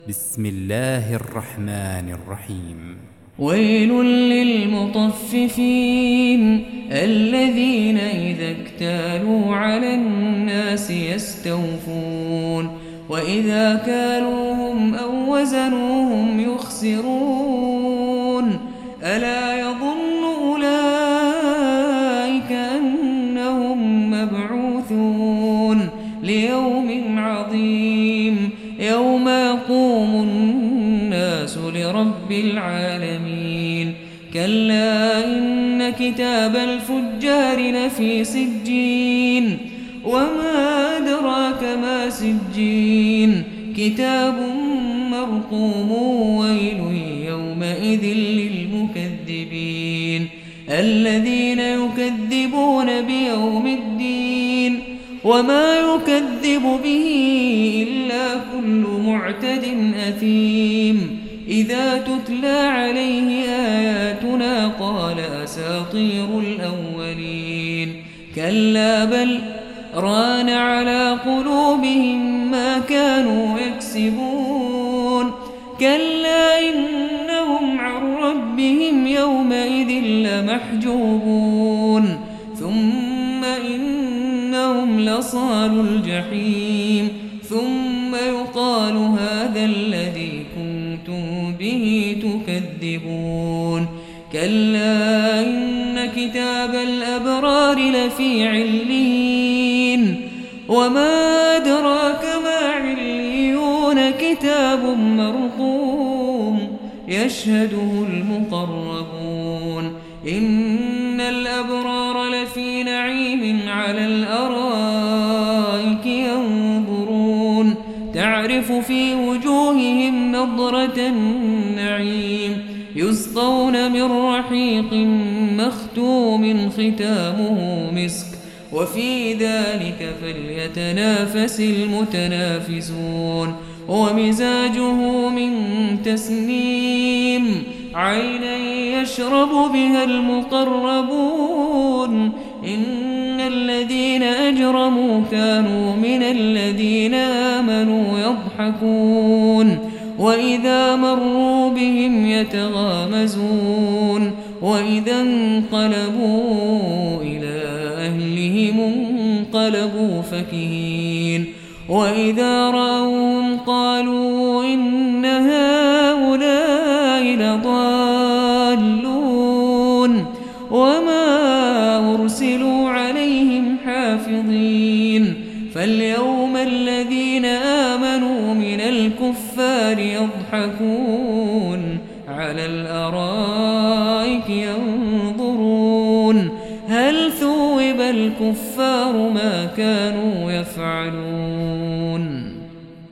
بسم الله الرحمن الرحيم. ويل للمطففين الذين إذا اكتالوا على الناس يستوفون وإذا كالوهم أو وزنوهم يخسرون ألا يظن أولئك أنهم مبعوثون ليوم عظيم يوم يقوم الناس لرب العالمين. كلا إن كتاب الفجار لفي سجين وما أدراك ما سجين كتاب مرقوم ويل يومئذ للمكذبين الذين يكذبون بيوم الدين وما يكذب به إلا كل معتد أثيم إذا تتلى عليه آياتنا قال أساطير الأولين كلا بل ران على قلوبهم ما كانوا يكسبون كلا إنهم عن ربهم يومئذ لمحجوبون ثم إنهم لصالوا الجحيم ثم يقال هذا الذي كنتم به تكذبون. كلا إن كتاب الأبرار لفي عليين وما أدراك ما عليون كتاب مرقوم يشهده المقربون إن الأبرار لفي نعيم على الأرائك ينظرون تعرف في وجوههم نضرة النعيم يسقون من رحيق مختوم ختامه مسك وفي ذلك فليتنافس المتنافسون ومزاجه من تسنيم عينا يشرب بها المقربون إن الذين أجرموا كانوا من الذين آمنوا يضحكون وإذا مروا بهم يتغامزون وإذا انقلبوا إلى أهلهم انقلبوا فكهين وإذا رأوهم قالوا إن هؤلاء لضالون وما أرسلوا عليهم حافظين فاليوم الذين آمنوا من الكفار يضحكون على الأرائك ينظرون هل ثوب الكفار ما كانوا يفعلون.